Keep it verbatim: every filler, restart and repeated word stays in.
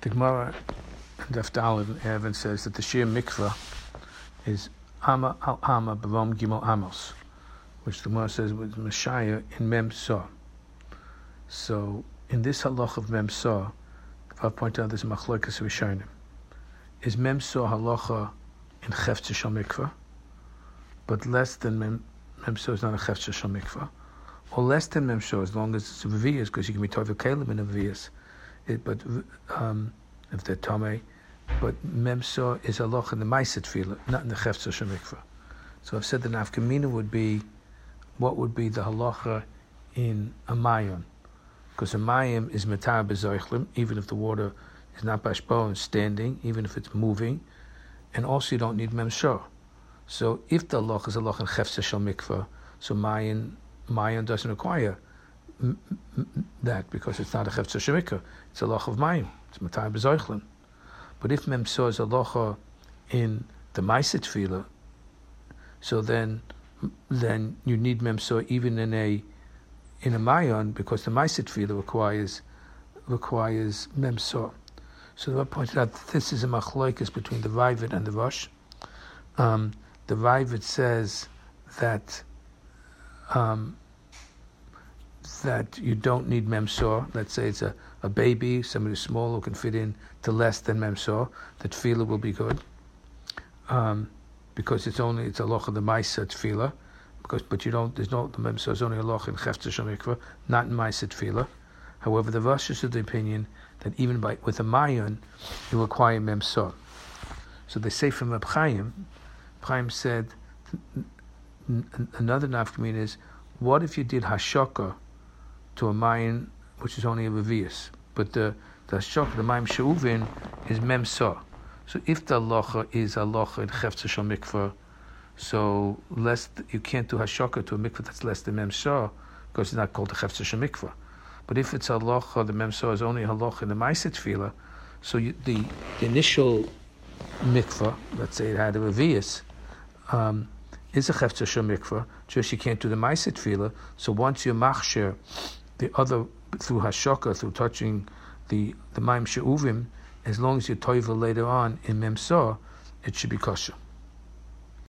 The Gemara in Daf Daled Evan says that the Shir Mikvah is Ama al Ama B'Vom Gimel Amos, which the Gemara says was Messiah in Mem Sa. So in this halach of Mem Sa, if I point out this Machlokas Rishonim, is Mem Sa halacha in Chefetz Shel Mikvah, but less than Mem Mem Sa is not a Chefetz Shel Mikvah, or less than Mem Sa as long as it's a V'vias, because you can be Tovei Kalim in a V'vias. It, but um, if they're Tomei, but Mem Sa is halacha in the Ma'aseh Tefillah, not in the Chefetz Shel Mikvah. So I've said the nafkamina would be, what would be the halacha in a Mayon? Because a Mayim is Matar B'Zoichlim, even if the water is not Bashbo and standing, even if it's moving, and also you don't need Mem Sa. So if the halacha is halacha in Chefetz Shel Mikvah, so Mayon, Mayon doesn't require m- m- that because it's not a Chefetz Shel Mikvah, it's a halacha of Mayim, it's Matar B'Zoichlim. But if Mem Sa is halacha in the Ma'aseh Tefillah, so then then you need Mem Sa even in a in a Mayon, because the Ma'aseh Tefillah requires requires Mem Sa. So I pointed out that this is a machloikas between the Raavad and the Rosh. Um, the Raavad says that um, that you don't need Mem Sa. Let's say it's a, a baby, somebody small who can fit in to less than Mem Sa, that Tefillah will be good. Um, because it's only, it's a loch of the Ma'aseh Tefillah, because, but you don't, there's no, the Mem Sa is only a loch in Chefetz Shel Mikvah, not in Ma'aseh Tefillah. However, the Rosh is of the opinion that even by, with a Mayon, you require Mem Sa. So they say from Reb Chaim, Reb Chaim said, another nafkamin is, what if you did Hashaka to a Mayon, which is only a Revius, but the the Hashaka, the Mayim She'uvin, is Mem Sa. So if the halacha is halacha in Chefetz Shel Mikvah, so less, you can't do Hashaka to a mikvah that's less than Mem Sa, because it's not called a Chefetz Shel Mikvah. But if it's halacha, the Mem Sa is only halacha in the Ma'aseh Tefillah, so you, the, the initial mikvah, let's say it had a Revius, um, is a Chefetz Shel Mikvah, just you can't do the Ma'aseh Tefillah. So once you machsher the other through Hashaka, through touching the the Mayim She'uvim, as long as you toivel later on in Mem Sa, it should be kosher.